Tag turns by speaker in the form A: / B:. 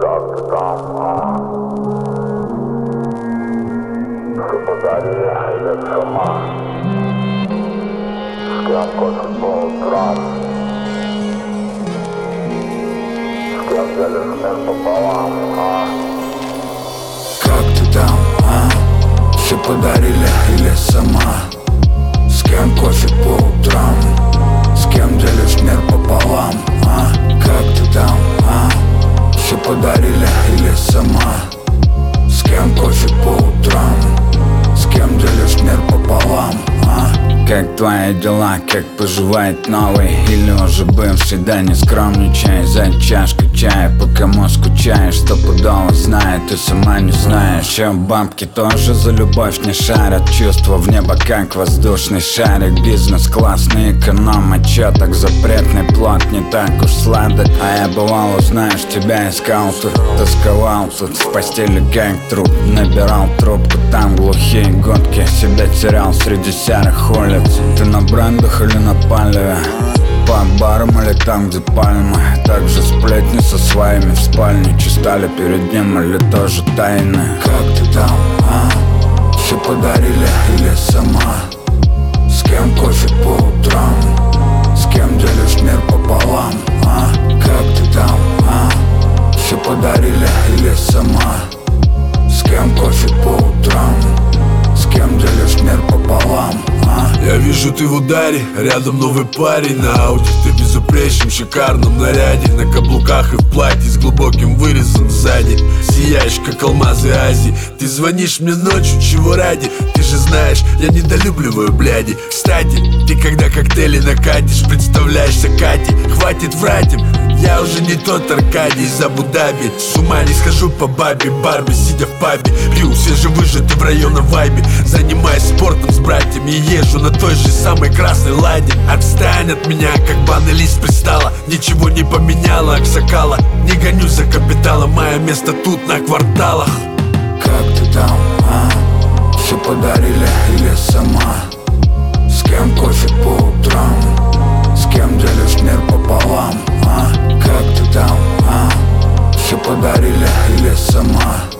A: Как ты там, Все подарили или сама? С кем кофе по утрам? С кем делишь мир пополам,
B: Как ты там, Все подарили или сама? С кем кофе по утрам? С кем делишь мир пополам, Как ты там, Все подарили или сама? С кем кофе по утрам? С кем делишь мир пополам, Как твои дела, как поживает новый или уже бывший? Да не скромничай, за чашкой чая, по кому скучаешь, стопудово знает, ты сама не знаешь. Че бабки тоже за любовь не шарят, чувства в небо как воздушный шарик. Бизнес классный, эконом, а чё так запретный плод не так уж сладок. А я бывало, знаешь, тебя искал тут, тосковал тут, в постели как труп, набирал трубку, там глухие гудки, себя терял среди серых улиц. Ты на брендах или на палеве? По барам или там, где пальмы? Также сплетни со своими в спальне читали перед ним или тоже тайны? Как ты там, Все подарили или сама? С кем кофе по утрам? С кем делишь мир пополам, Как ты там, Все подарили или сама? С кем кофе по утрам? С кем делишь мир пополам,
C: Я вижу, ты в ударе, рядом новый парень на ауди. Ты в безупречном, шикарном наряде, на каблуках и в платье с глубоким вырезом сзади. Сияешь, как алмазы Азии. Ты звонишь мне ночью, чего ради? Ты же знаешь, я недолюбливаю бляди. Кстати, ты когда коктейли накатишь, представляешься Катей. Хватит врать им, я уже не тот Аркадий из Абу-Даби. С ума не схожу по бабе, Барби, сидя в пабе. Пью свежевыжатый в районном вайбе. Занимаюсь спортом с братьями и езжу на той же самой красной ладе. Отстань от меня, как банный лист пристала. Ничего не поменяла, аксакала. Не гонюсь за капиталом, мое место тут на кварталах.
B: Как ты там, Все подарили или сама? С кем кофе по утрам? С кем делишь мир пополам, Как ты там, Все подарили или сама?